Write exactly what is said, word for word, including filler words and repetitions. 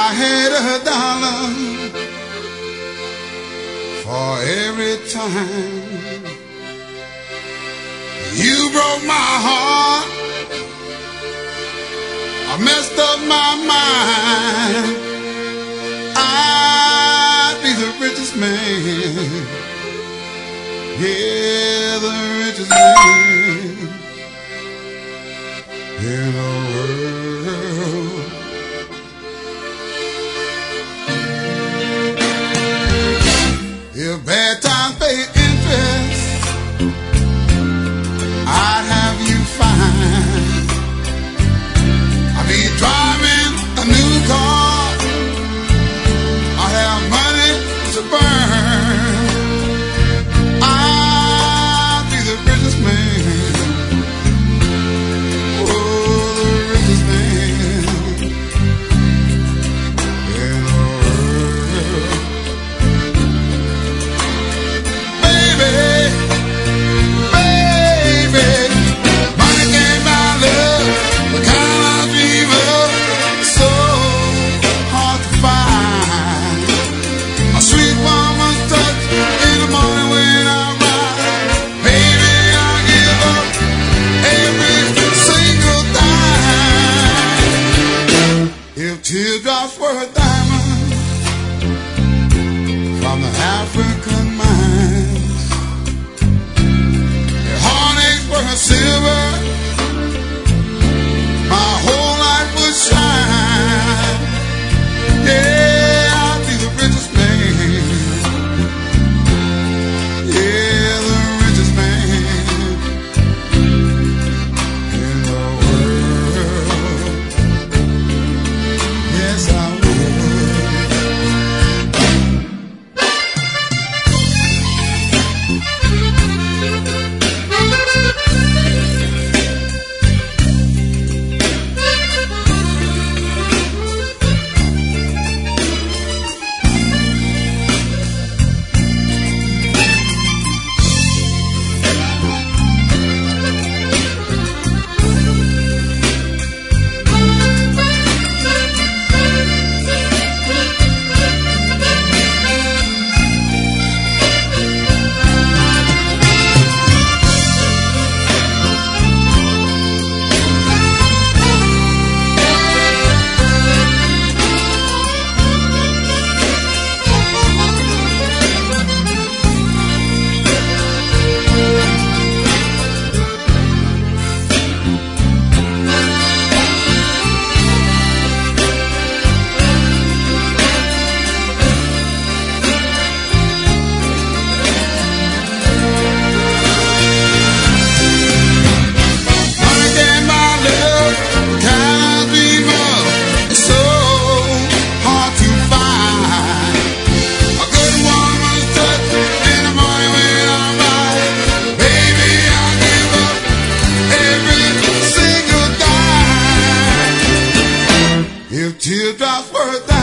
I had a dollar for every time you broke my heart, I messed up my mind. I'd be the richest man, yeah, the richest man in the world. If bad times pay interest, I'd have you fine. I'd be driving a new car, I'd have money to burn. I'd be the richest man, oh, the richest man in the world. Baby, baby, money can't buy love, the kind I dream of, it's so hard to find. A sweet woman's touch in the morning when I ride, baby, I'll give up every single dime. If teardrops were a diamond from the African mines, if heartaches were a silver, my whole life would shine. Yeah, I'd be the richest man, yeah, the richest man in the world. Yes, I would. If teardrops were a